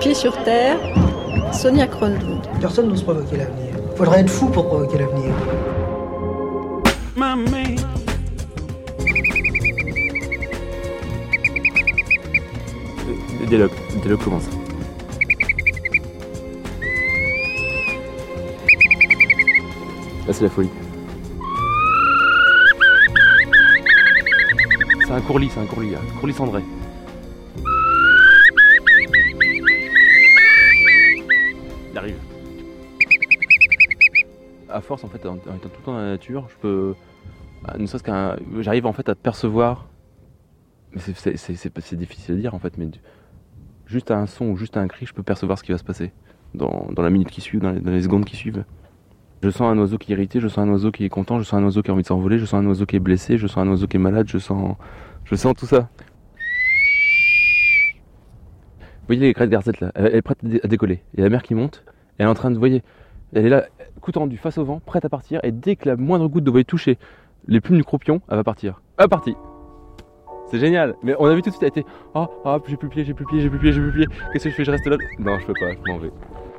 pieds sur terre, Sonia Kronlund. Personne n'ose provoquer l'avenir. Faudrait être fou pour provoquer l'avenir. Le dialogue commence. Là, c'est la folie. C'est un courlis, courlis cendré. Il arrive. À force, en fait, en étant tout le temps dans la nature, je peux, ne serait-ce j'arrive en fait à percevoir. Mais c'est difficile à dire en fait, mais juste à un son ou juste à un cri, je peux percevoir ce qui va se passer dans la minute qui suit, dans les secondes qui suivent. Je sens un oiseau qui est irrité, je sens un oiseau qui est content, je sens un oiseau qui a envie de s'envoler, je sens un oiseau qui est blessé, je sens un oiseau qui est malade, je sens tout ça. Vous voyez les crêtes garzettes là, elle est prête à décoller. Il y a la mer qui monte, elle est en train de, vous voyez, elle est là, cou tendu, face au vent, prête à partir, et dès que la moindre goutte d'eau va toucher les plumes du croupion, elle va partir. Elle est partie. C'est génial, mais on a vu tout de suite, elle était j'ai plus pied, qu'est-ce que je fais, je reste là? Non, je peux pas, je m'en vais.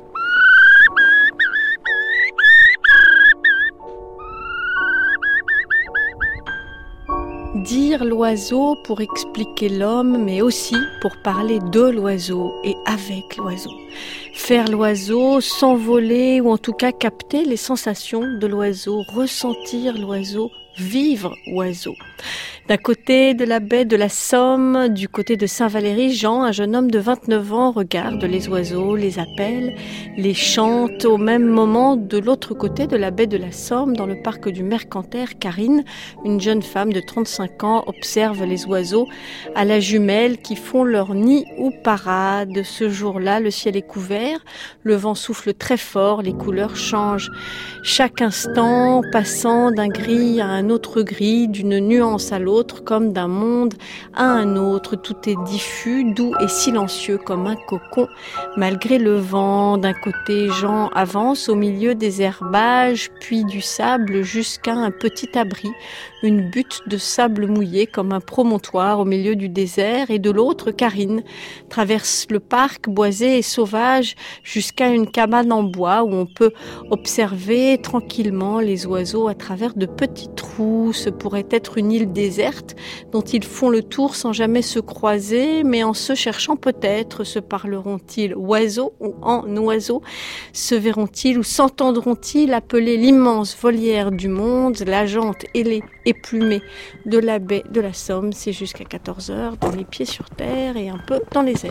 Dire l'oiseau pour expliquer l'homme, mais aussi pour parler de l'oiseau et avec l'oiseau. Faire l'oiseau, s'envoler ou en tout cas capter les sensations de l'oiseau, ressentir l'oiseau, vivre oiseau. D'un côté de la baie de la Somme, du côté de Saint-Valery, Jean, un jeune homme de 29 ans, regarde les oiseaux, les appelle, les chante. Au même moment, de l'autre côté de la baie de la Somme, dans le parc du Mercantaire, Karine, une jeune femme de 35 ans, observe les oiseaux à la jumelle qui font leur nid ou parade. Ce jour-là, le ciel est couvert, le vent souffle très fort, les couleurs changent. Chaque instant, passant d'un gris à un autre gris, d'une nuance à l'autre, comme d'un monde à un autre. Tout est diffus, doux et silencieux comme un cocon. Malgré le vent, d'un côté, Jean avance au milieu des herbages, puis du sable jusqu'à un petit abri, une butte de sable mouillé comme un promontoire au milieu du désert. Et de l'autre, Karine traverse le parc boisé et sauvage jusqu'à une cabane en bois où on peut observer tranquillement les oiseaux à travers de petits trous. Ce pourrait être une île déserte dont ils font le tour sans jamais se croiser, mais en se cherchant peut-être se parleront-ils oiseaux ou en oiseaux, se verront-ils ou s'entendront-ils appeler l'immense volière du monde, la jante ailée et plumée de la baie de la Somme. C'est jusqu'à 14h, dans les pieds sur terre et un peu dans les airs.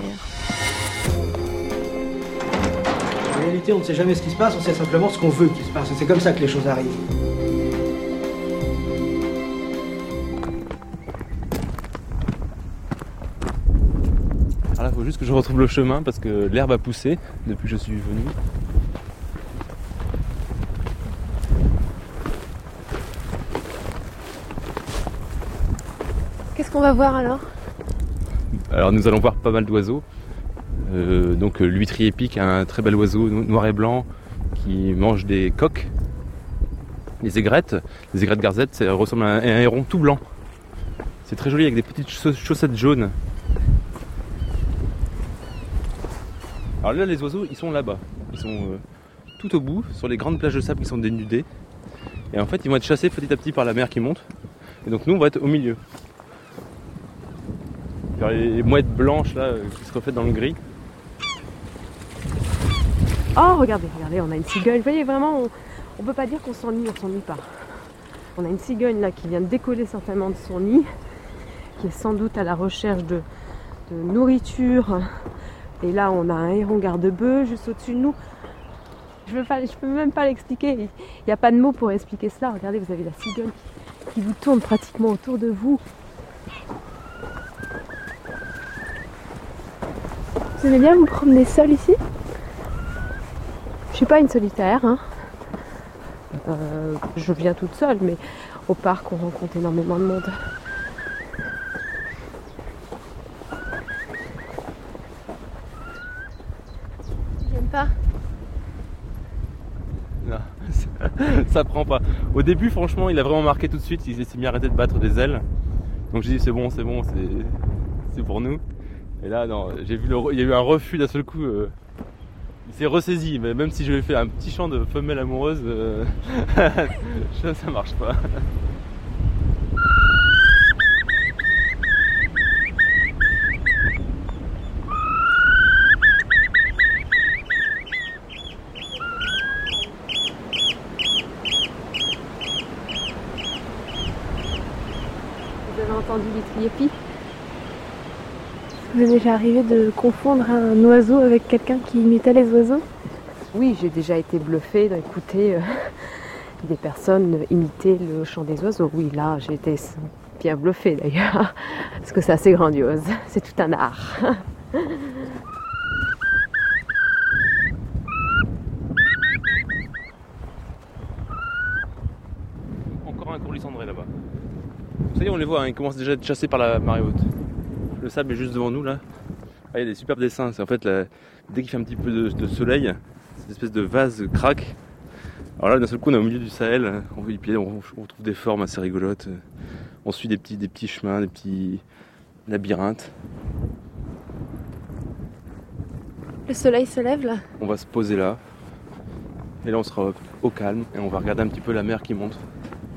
En réalité, on ne sait jamais ce qui se passe, on sait simplement ce qu'on veut qu'il se passe, et c'est comme ça que les choses arrivent. Alors là, il faut juste que je retrouve le chemin parce que l'herbe a poussé depuis que je suis venu. Qu'est-ce qu'on va voir alors ? Alors nous allons voir pas mal d'oiseaux. Donc l'huîtrier épique, un très bel oiseau noir et blanc qui mange des coques. Les aigrettes garzettes, ça ressemble à un héron tout blanc. C'est très joli avec des petites chaussettes jaunes. Alors là, les oiseaux, ils sont là-bas. Ils sont tout au bout, sur les grandes plages de sable qui sont dénudées. Et en fait, ils vont être chassés petit à petit par la mer qui monte. Et donc nous, on va être au milieu. Vers les mouettes blanches là, qui se reflètent dans le gris. Oh, regardez, on a une cigogne. Vous voyez, vraiment, on peut pas dire qu'on s'ennuie pas. On a une cigogne là qui vient de décoller certainement de son nid, qui est sans doute à la recherche de nourriture. Et là, on a un héron garde-bœuf juste au-dessus de nous. Je peux même pas l'expliquer. Il n'y a pas de mots pour expliquer cela. Regardez, vous avez la cigogne qui vous tourne pratiquement autour de vous. Vous aimez bien vous promener seul ici ? Je suis pas une solitaire, hein. Je viens toute seule, mais au parc, on rencontre énormément de monde. J'aime pas. Non, ça prend pas. Au début, franchement, il a vraiment marqué tout de suite. Il s'est mis à arrêter de battre des ailes. Donc j'ai dit c'est bon, c'est pour nous. Et là, non, j'ai vu il y a eu un refus d'un seul coup. Il s'est ressaisi, mais même si je lui ai fait un petit chant de femelle amoureuse, ça marche pas. Vous avez entendu l'étriépi? Vous est déjà arrivé de confondre un oiseau avec quelqu'un qui imitait les oiseaux? Oui, j'ai déjà été bluffée d'écouter des personnes imiter le chant des oiseaux. Oui, là, j'ai été bien bluffée d'ailleurs, parce que c'est assez grandiose. C'est tout un art. Encore un courlis cendré là-bas. Ça y est, on les voit, hein, ils commencent déjà à être chassés par la marée haute. Le sable est juste devant nous là. Ah, il y a des superbes dessins. C'est en fait dès qu'il fait un petit peu de soleil, cette espèce de vase craque. Alors là, d'un seul coup, on est au milieu du Sahel. On trouve des formes assez rigolotes. On suit des petits chemins, des petits labyrinthes. Le soleil se lève là. On va se poser là. Et là, on sera au calme et on va regarder un petit peu la mer qui monte.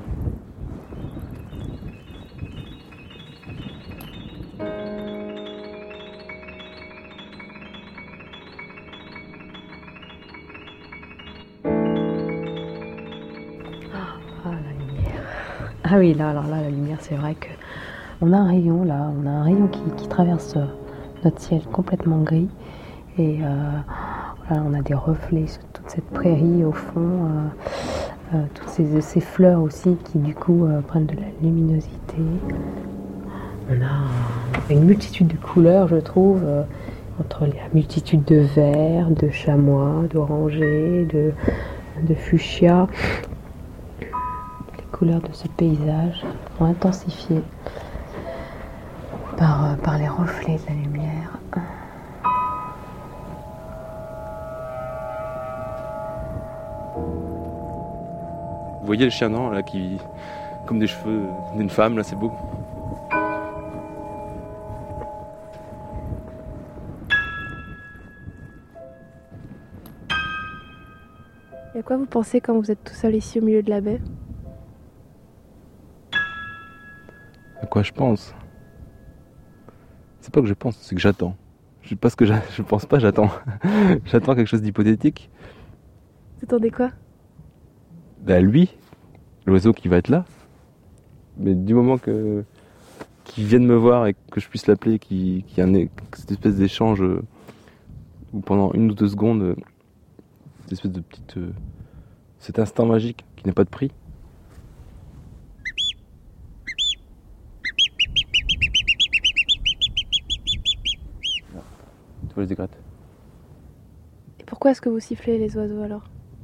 Ah oui, là, alors là, la lumière, c'est vrai que on a un rayon là, on a un rayon qui traverse notre ciel complètement gris et voilà, on a des reflets sur toute cette prairie au fond, toutes ces fleurs aussi qui du coup prennent de la luminosité. On a une multitude de couleurs, je trouve, entre la multitude de verts, de chamois, d'orangers, de fuchsia. Les couleurs de ce paysage sont intensifiées par les reflets de la lumière. Vous voyez le chien dent là qui, comme des cheveux d'une femme, là c'est beau. Et à quoi vous pensez quand vous êtes tout seul ici au milieu de la baie? À quoi je pense? C'est pas que je pense, c'est que j'attends. Je sais pas ce que je pense pas, j'attends. J'attends quelque chose d'hypothétique. Vous attendez quoi? Bah lui, l'oiseau qui va être là. Mais du moment qu'il vienne me voir et que je puisse l'appeler, qu'il y ait cette espèce d'échange où pendant 1 ou 2 secondes, cette espèce de petite... cet instant magique qui n'a pas de prix. Tu vois les écrates. Et pourquoi est-ce que vous sifflez les oiseaux alors?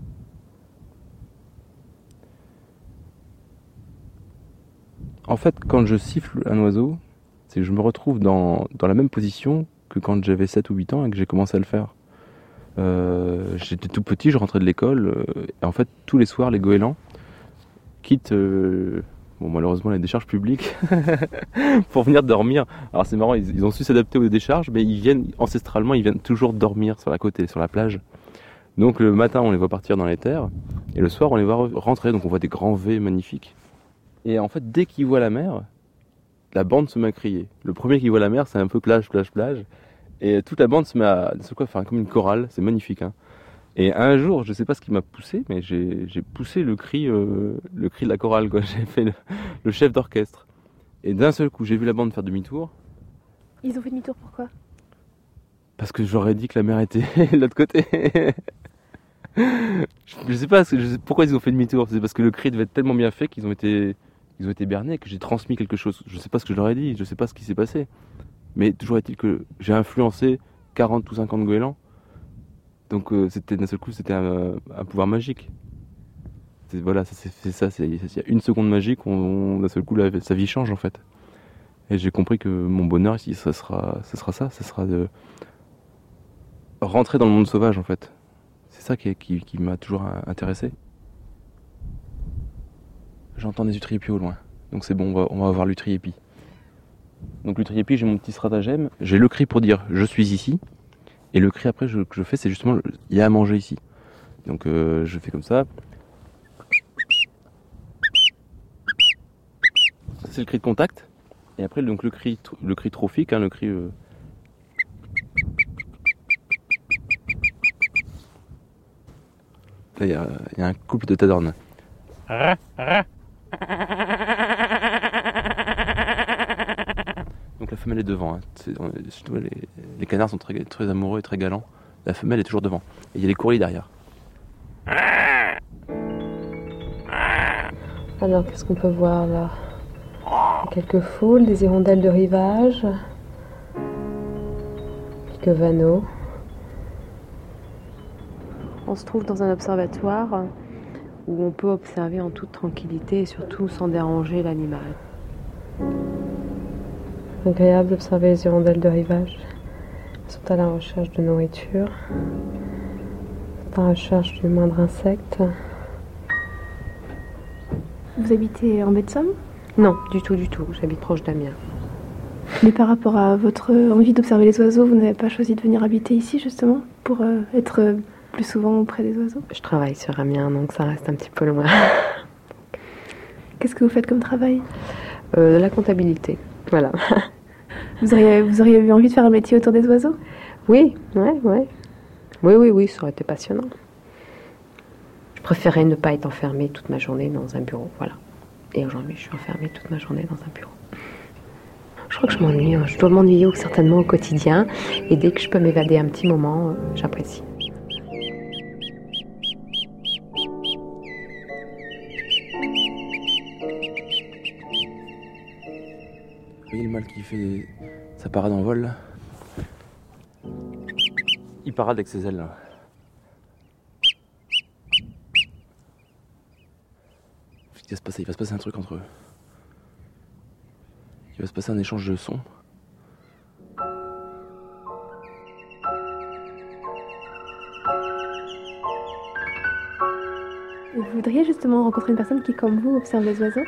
En fait, quand je siffle un oiseau, c'est que je me retrouve dans la même position que quand j'avais 7 ou 8 ans et que j'ai commencé à le faire. J'étais tout petit, je rentrais de l'école, et en fait, tous les soirs, les goélands quittent, malheureusement, les décharges publiques pour venir dormir. Alors c'est marrant, ils ont su s'adapter aux décharges, mais ancestralement, ils viennent toujours dormir sur la côte, sur la plage. Donc le matin, on les voit partir dans les terres, et le soir, on les voit rentrer, donc on voit des grands V magnifiques. Et en fait, dès qu'ils voient la mer, la bande se met à crier. Le premier qui voit la mer, c'est un peu plage, plage, plage. Et toute la bande se met à faire comme une chorale, c'est magnifique. Hein. Et un jour, je ne sais pas ce qui m'a poussé, mais j'ai poussé le cri de la chorale, quoi. J'ai fait le chef d'orchestre. Et d'un seul coup, j'ai vu la bande faire demi-tour. Ils ont fait demi-tour, pourquoi? Parce que j'aurais dit que la mer était de l'autre côté. Je sais pas pourquoi ils ont fait demi-tour. C'est parce que le cri devait être tellement bien fait qu'ils ont été bernés, que j'ai transmis quelque chose. Je sais pas ce que je leur ai dit, je sais pas ce qui s'est passé. Mais toujours est-il que j'ai influencé 40 ou 50 goélands. Donc d'un seul coup, c'était un pouvoir magique. Voilà, c'est ça. Il y a 1 seconde magique, d'un seul coup, sa vie change en fait. Et j'ai compris que mon bonheur ici, ça sera de rentrer dans le monde sauvage en fait. C'est ça qui m'a toujours intéressé. J'entends des utriépies au loin. Donc c'est bon, on va voir l'utriépi. Donc le trépied, j'ai mon petit stratagème. J'ai le cri pour dire je suis ici. Et le cri après que je fais, c'est justement il y a à manger ici. Donc je fais comme ça. Ça c'est le cri de contact. Et après donc le cri trophique, hein, le cri. Là il y a un couple de tadornes. Donc la femelle est devant. Hein. Surtout les canards sont très, très amoureux et très galants. La femelle est toujours devant. Et il y a les courlis derrière. Alors, qu'est-ce qu'on peut voir là? Quelques foules, des hirondelles de rivage, quelques vanneaux. On se trouve dans un observatoire où on peut observer en toute tranquillité et surtout sans déranger l'animal. Agréable d'observer les hirondelles de rivage. Elles sont à la recherche de nourriture, à la recherche du moindre insecte. Vous habitez en baie de Somme? Non, du tout. J'habite proche d'Amiens. Mais par rapport à votre envie d'observer les oiseaux, vous n'avez pas choisi de venir habiter ici justement pour être plus souvent auprès des oiseaux? Je travaille sur Amiens, donc ça reste un petit peu loin. Qu'est-ce que vous faites comme travail? De la comptabilité, voilà. Vous auriez eu envie de faire un métier autour des oiseaux? Oui, ouais. Oui, ça aurait été passionnant. Je préférais ne pas être enfermée toute ma journée dans un bureau, voilà. Et aujourd'hui, je suis enfermée toute ma journée dans un bureau. Je crois que je m'ennuie, je dois m'ennuyer certainement au quotidien. Et dès que je peux m'évader un petit moment, j'apprécie. Vous voyez le mâle qui fait sa parade en vol là? Il parade avec ses ailes là. Il va se passer un truc entre eux. Il va se passer un échange de sons. Vous voudriez justement rencontrer une personne qui, comme vous, observe les oiseaux?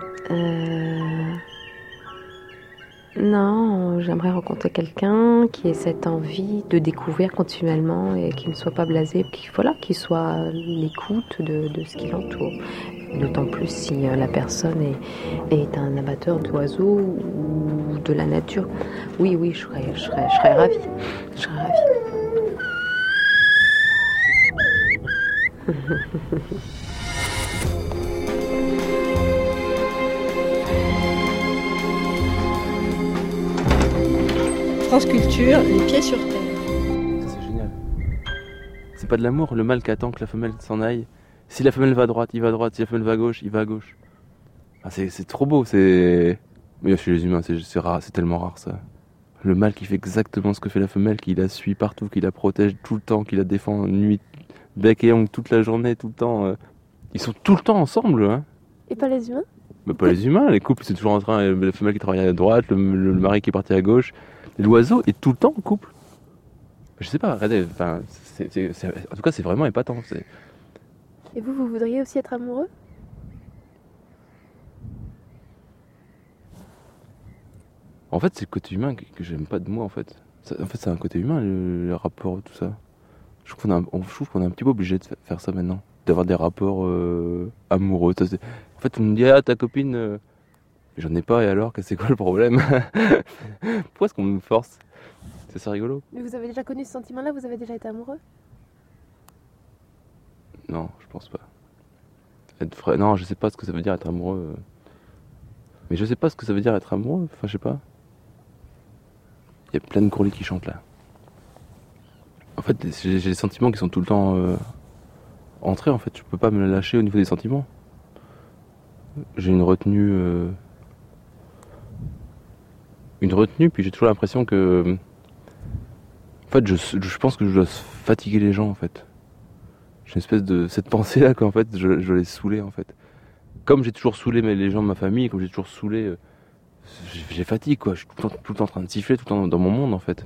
Non, j'aimerais rencontrer quelqu'un qui ait cette envie de découvrir continuellement et qui ne soit pas blasé, qui soit à l'écoute de ce qui l'entoure. D'autant plus si la personne est un amateur d'oiseaux ou de la nature. Oui, je serais ravie. Je serais ravie. France Culture, les pieds sur terre. Ça c'est génial. C'est pas de l'amour, le mâle qui attend que la femelle s'en aille. Si la femelle va à droite, il va à droite. Si la femelle va à gauche, il va à gauche. Ah, c'est trop beau, c'est... Mais chez les humains, c'est rare, c'est tellement rare ça. Le mâle qui fait exactement ce que fait la femelle, qui la suit partout, qui la protège tout le temps, qui la défend nuit, bec et ongle toute la journée, tout le temps. Ils sont tout le temps ensemble, hein. Et pas les humains? Mais pas les humains, les couples c'est toujours en train, la femelle qui travaille à droite, le mari qui est parti à gauche. L'oiseau est tout le temps en couple. Je sais pas, regardez, enfin, en tout cas c'est vraiment épatant. Et vous voudriez aussi être amoureux? En fait c'est le côté humain que j'aime pas de moi en fait. En fait c'est un côté humain le rapport, tout ça. Je trouve qu'on est un petit peu obligé de faire ça maintenant. D'avoir des rapports amoureux. En fait on me dit ah ta copine... J'en ai pas et alors, c'est quoi le problème? Pourquoi est-ce qu'on me force? C'est ça rigolo. Mais vous avez déjà connu ce sentiment-là? Vous avez déjà été amoureux? Non, je pense pas. Non, je sais pas ce que ça veut dire être amoureux. Mais je sais pas ce que ça veut dire être amoureux, enfin je sais pas. Il y a plein de courlis qui chantent là. En fait, j'ai des sentiments qui sont tout le temps entrés en fait. Je peux pas me lâcher au niveau des sentiments. J'ai une retenue, puis j'ai toujours l'impression que... En fait, je pense que je dois fatiguer les gens, en fait. J'ai une espèce de... cette pensée-là qu'en fait, je dois les saouler, en fait. Comme j'ai toujours saoulé les gens de ma famille, comme j'ai toujours saoulé... j'ai fatigue, quoi. Je suis tout le temps en train de siffler, tout le temps dans mon monde, en fait.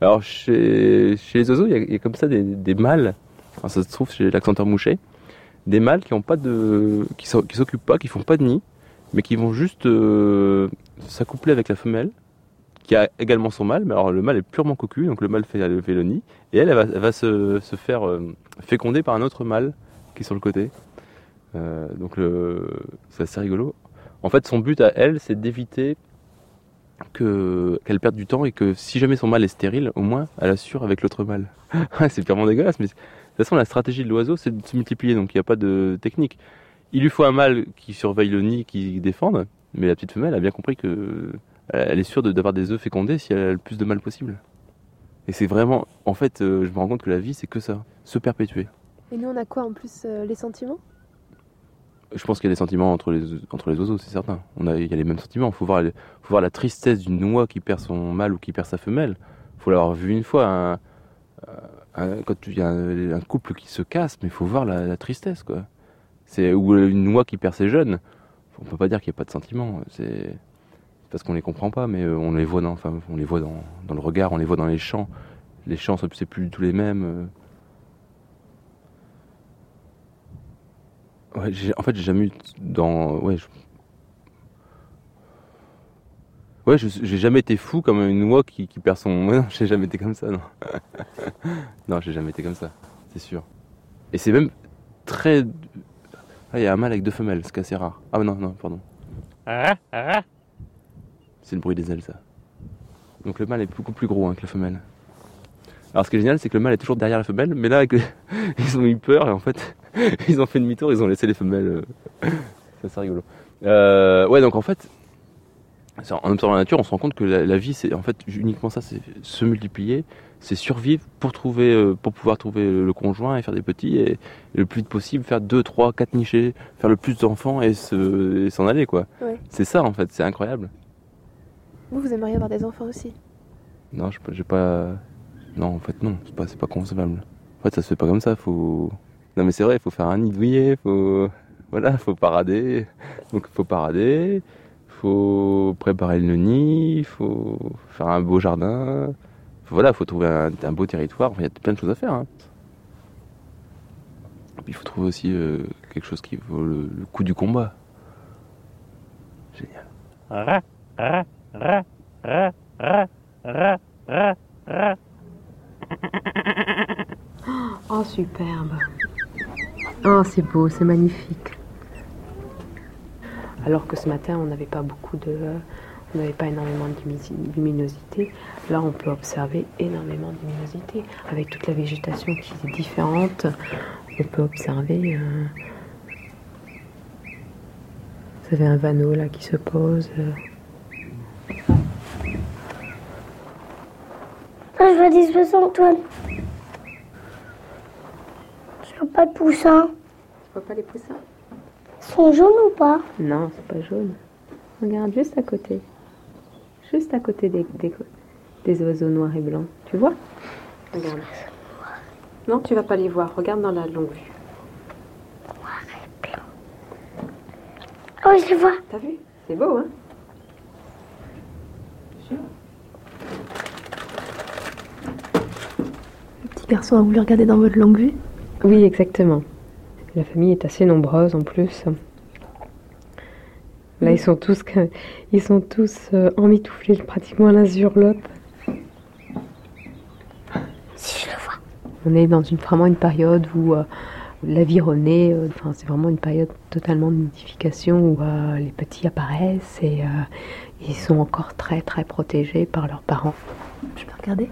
Alors chez les oiseaux, il y a comme ça des mâles, enfin, ça se trouve chez l'accenteur mouchet, des mâles qui ont pas qui s'occupent pas, qui font pas de nid, mais qui vont juste s'accoupler avec la femelle, qui a également son mâle, mais alors le mâle est purement cocu, donc le mâle fait le nid, et elle va se faire féconder par un autre mâle qui est sur le côté. Donc c'est assez rigolo. En fait, son but à elle, c'est d'éviter qu'elle perde du temps et que si jamais son mâle est stérile, au moins elle assure avec l'autre mâle. C'est purement dégueulasse, mais de toute façon la stratégie de l'oiseau c'est de se multiplier, donc il n'y a pas de technique. Il lui faut un mâle qui surveille le nid, qui défende, mais la petite femelle a bien compris que elle est sûre d'avoir des œufs fécondés si elle a le plus de mâles possible. Et c'est vraiment, en fait, je me rends compte que la vie c'est que ça, se perpétuer. Et nous on a quoi en plus, les sentiments? Je pense qu'il y a des sentiments entre les oiseaux, c'est certain. Il y a les mêmes sentiments. Il faut voir la tristesse d'une oie qui perd son mâle ou qui perd sa femelle. Il faut l'avoir vu une fois. Quand il y a un couple qui se casse, mais il faut voir la tristesse, quoi. Ou une oie qui perd ses jeunes. On peut pas dire qu'il n'y a pas de sentiments. C'est parce qu'on les comprend pas, mais on les voit dans le regard, on les voit dans les chants. Les chants, c'est plus du tout les mêmes. Ouais, j'ai jamais eu j'ai jamais été fou comme une oie qui perd son... Ouais, non, j'ai jamais été comme ça, non. Non, j'ai jamais été comme ça, c'est sûr. Et c'est même très... Ah, il y a un mâle avec 2 femelles, c'est assez rare. Ah non, pardon. C'est le bruit des ailes, ça. Donc le mâle est beaucoup plus gros que la femelle. Alors ce qui est génial, c'est que le mâle est toujours derrière la femelle, mais là, ils ont eu peur et en fait... Ils ont fait demi-tour, ils ont laissé les femelles. C'est assez rigolo. Ouais, donc en fait, en observant la nature, on se rend compte que la vie, c'est en fait uniquement ça, c'est se multiplier, c'est survivre pour pouvoir trouver le conjoint et faire des petits, et le plus vite possible, faire 2, 3, 4 nichés, faire le plus d'enfants et s'en aller, quoi. Ouais. C'est ça, en fait, c'est incroyable. Vous aimeriez avoir des enfants aussi? Non, j'ai pas... Non, en fait, non, c'est pas concevable. En fait, ça se fait pas comme ça, Non mais c'est vrai, il faut faire un nid douillet, faut parader. Donc il faut préparer le nid, il faut faire un beau jardin. Faut trouver un beau territoire, il y a plein de choses à faire. Hein. Et puis il faut trouver aussi quelque chose qui vaut le coup du combat. Génial. Oh superbe. Oh, c'est beau, c'est magnifique. Alors que ce matin, on n'avait pas énormément de luminosité. Là, on peut observer énormément de luminosité. Avec toute la végétation qui est différente, on peut observer... Vous avez un vanneau là qui se pose. Je vois des oiseaux, Antoine. Je vois pas de poussins. Tu vois pas les poussins? Ils sont jaunes ou pas? Non, c'est pas jaune. Regarde, juste à côté. Juste à côté des oiseaux noirs et blancs. Tu vois? Regarde. Non, tu vas pas les voir. Regarde dans la longue vue. Noir et blanc. Oh, je les vois. T'as vu? C'est beau, hein? Le petit garçon a voulu regarder dans votre longue vue? Oui, exactement. La famille est assez nombreuse en plus. Là, ils sont tous emmitouflés pratiquement l'un sur l'autre. Si, je le vois. On est dans vraiment une période où la vie renaît. C'est vraiment une période totalement de nidification où les petits apparaissent et ils sont encore très très protégés par leurs parents. Je peux regarder?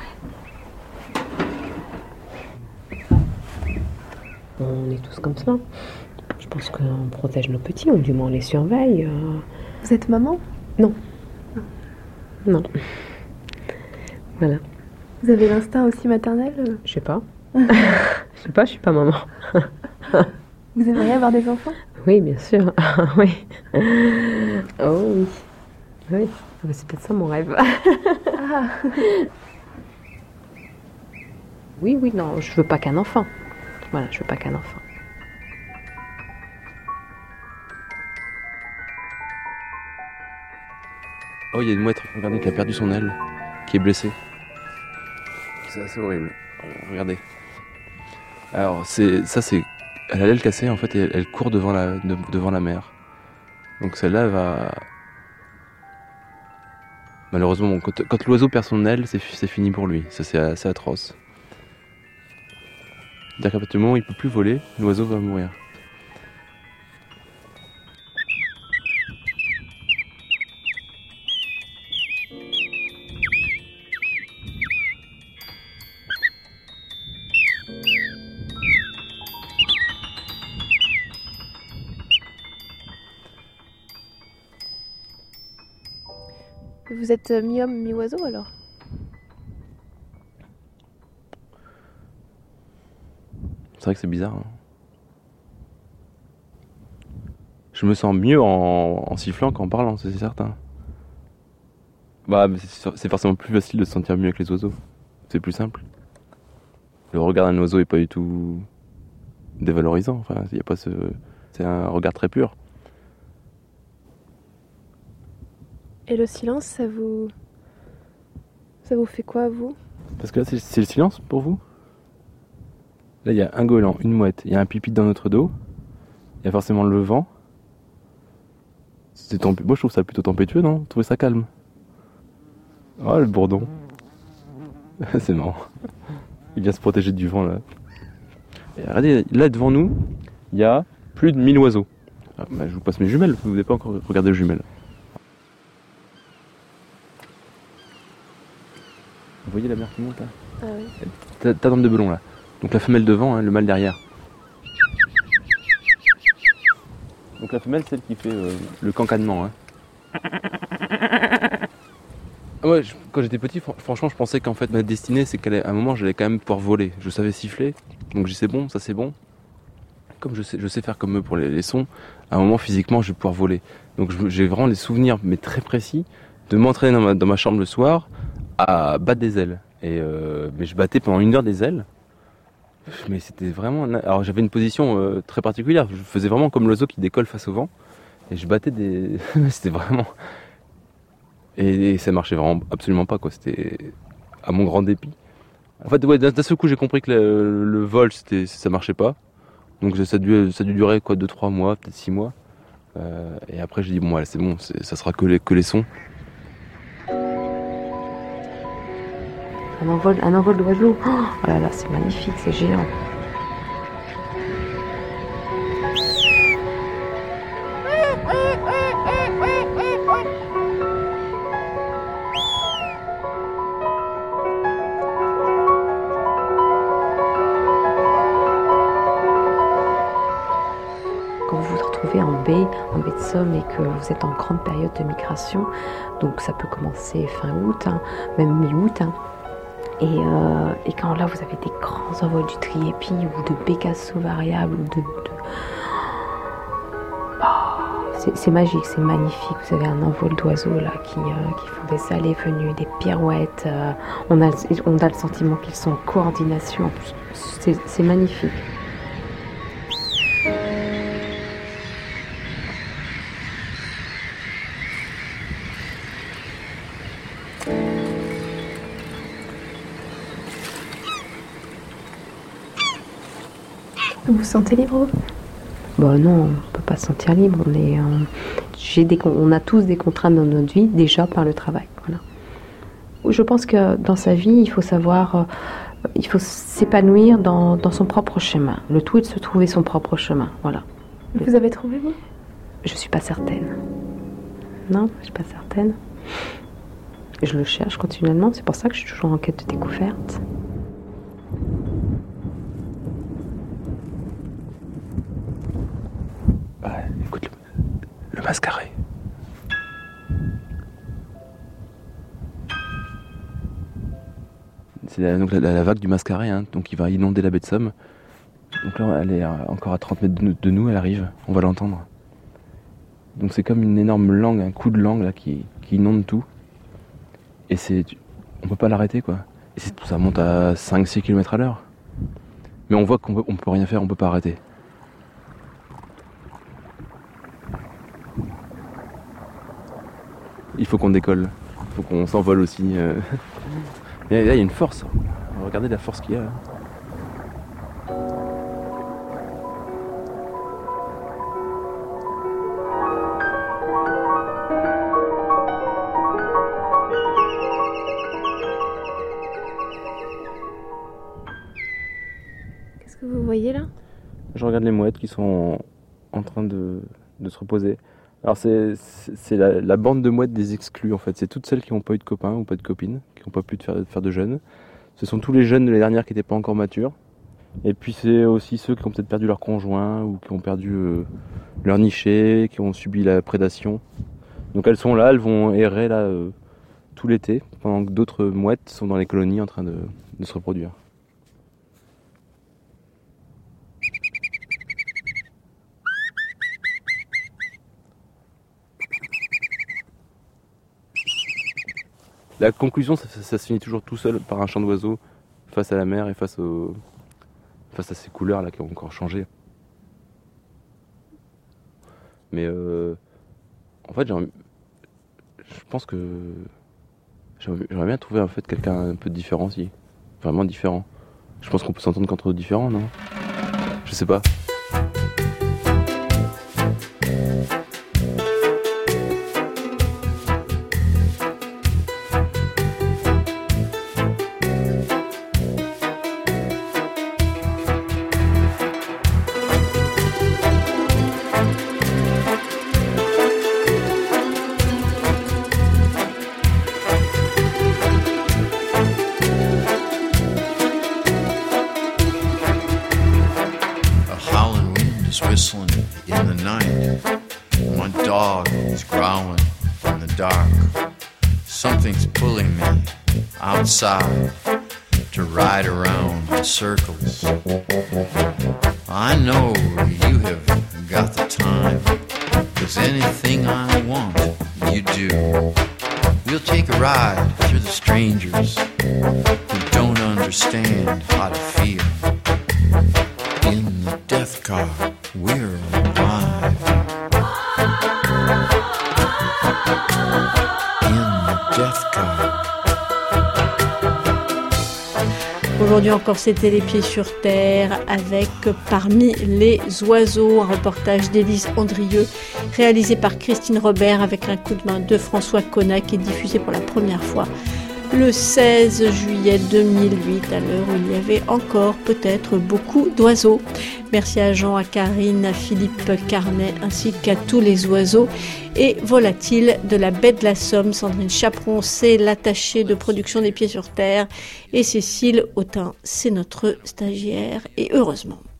On est tous comme ça. Je pense qu'on protège nos petits, ou du moins on les surveille. Vous êtes maman? Non. Non. Voilà. Vous avez l'instinct aussi maternel? Je sais pas. Je suis pas maman. Vous aimeriez avoir des enfants? Oui, bien sûr. Oui. Oh oui. Oui. C'est peut-être ça mon rêve. Ah. Oui, non, je veux pas qu'un enfant. Voilà, je veux pas qu'un enfant. Oh, il y a une mouette, regardez, qui a perdu son aile, qui est blessée. C'est assez horrible. Regardez. Alors, elle a l'aile cassée en fait et elle court devant la mer. Donc celle-là va... Malheureusement, bon, quand l'oiseau perd son aile, c'est fini pour lui. Ça, c'est assez atroce. C'est-à-dire qu'à partir du moment où il peut plus voler, l'oiseau va mourir. Vous êtes mi-homme, mi-oiseau alors? C'est vrai que c'est bizarre. Hein. Je me sens mieux en sifflant qu'en parlant, c'est certain. Bah, c'est forcément plus facile de se sentir mieux avec les oiseaux. C'est plus simple. Le regard d'un oiseau est pas du tout dévalorisant. Enfin, y a pas c'est un regard très pur. Et le silence, ça vous fait quoi, vous? Parce que là, c'est le silence pour vous? Là, il y a un goéland, une mouette, il y a un pipit dans notre dos, il y a forcément le vent. Moi, je trouve ça plutôt tempétueux, non? Vous trouvez ça calme? Oh, le bourdon. C'est marrant. Il vient se protéger du vent, là. Et regardez, là, devant nous, il y a plus de 1000 oiseaux. Ah, bah, je vous passe mes jumelles, vous n'avez pas encore regardé les jumelles. Vous voyez la mer qui monte, là? Ah oui. Ta dame de belon, là. Donc la femelle devant, hein, le mâle derrière. Donc la femelle, celle qui fait le cancanement. Hein. Ouais, quand j'étais petit, franchement, je pensais qu'en fait ma destinée, c'est qu'à un moment, j'allais quand même pouvoir voler. Je savais siffler, donc j'ai dit c'est bon, ça c'est bon. Comme je sais faire comme eux pour les sons, à un moment physiquement, je vais pouvoir voler. Donc j'ai vraiment les souvenirs, mais très précis, de m'entraîner dans ma chambre le soir à battre des ailes. Mais je battais pendant 1 heure des ailes. Mais c'était vraiment... Alors j'avais une position très particulière. Je faisais vraiment comme l'oiseau qui décolle face au vent. Et je battais des... C'était vraiment... Et ça marchait vraiment absolument pas, quoi. C'était à mon grand dépit. En fait, ouais, d'un seul coup, j'ai compris que le vol, ça marchait pas. Donc ça a dû durer quoi, 2-3 mois, peut-être 6 mois. Et après, j'ai dit, bon, ouais, c'est bon, ça sera que les sons. Un envol d'oiseaux. Oh là là, c'est magnifique, c'est géant. Quand vous vous retrouvez en baie de Somme et que vous êtes en grande période de migration, donc ça peut commencer fin août, hein, même mi-août, hein. Et quand là vous avez des grands envols du triépi ou de bécassos variables ou c'est magique, c'est magnifique. Vous avez un envol d'oiseaux là qui font des allées venues, des pirouettes. On a le sentiment qu'ils sont en coordination. C'est magnifique. Vous vous sentez libre? Bah non, on peut pas se sentir libre. On a tous des contraintes dans notre vie, déjà par le travail. Voilà. Je pense que dans sa vie, il faut savoir, il faut s'épanouir dans son propre chemin. Le tout est de se trouver son propre chemin. Voilà. Vous avez trouvé, vous? Je suis pas certaine. Non, je suis pas certaine. Je le cherche continuellement. C'est pour ça que je suis toujours en quête de découverte. Écoute, le mascaré. C'est donc la vague du mascaré, hein, donc il va inonder la baie de Somme. Donc là, elle est encore à 30 mètres de nous, elle arrive, on va l'entendre. Donc c'est comme une énorme langue, un coup de langue là, qui inonde tout. Et on peut pas l'arrêter, quoi. Et ça monte à 5-6 km/h. Mais on voit qu'on peut rien faire, on peut pas arrêter. Il faut qu'on décolle, il faut qu'on s'envole aussi. Et là, il y a une force. regardez la force qu'il y a. Hein. Qu'est-ce que vous voyez là? Je regarde les mouettes qui sont en train de se reposer. Alors c'est la bande de mouettes des exclus en fait. C'est toutes celles qui n'ont pas eu de copains ou pas de copines, qui n'ont pas pu faire de jeunes. Ce sont tous les jeunes de l'année dernière qui n'étaient pas encore matures. Et puis c'est aussi ceux qui ont peut-être perdu leur conjoint ou qui ont perdu leur nichée, qui ont subi la prédation. Donc elles sont là, elles vont errer là tout l'été, pendant que d'autres mouettes sont dans les colonies en train de se reproduire. La conclusion, ça se finit toujours tout seul par un chant d'oiseau face à la mer et face à ces couleurs là qui ont encore changé. Mais en fait, je pense que j'aimerais bien trouver en fait quelqu'un un peu différent aussi, vraiment différent. Je pense qu'on peut s'entendre qu'entre différents, non? Je sais pas. Whistling in the night. My dog is growling in the dark. Something's pulling me outside to ride around in circles. I know you have got the time, 'cause anything I want, you do. We'll take a ride through the strangers who don't understand how to feel. In the death car, we're alive. In the death car. Aujourd'hui encore, c'était Les Pieds sur Terre avec Parmi les oiseaux, un reportage d'Élise Andrieux réalisé par Christine Robert avec un coup de main de François Connac et diffusé pour la première fois le 16 juillet 2008, à l'heure où il y avait encore peut-être beaucoup d'oiseaux. Merci à Jean, à Karine, à Philippe Carnet, ainsi qu'à tous les oiseaux et volatiles de la baie de la Somme. Sandrine Chaperon, c'est l'attachée de production des Pieds sur Terre, et Cécile Autain, c'est notre stagiaire, et heureusement.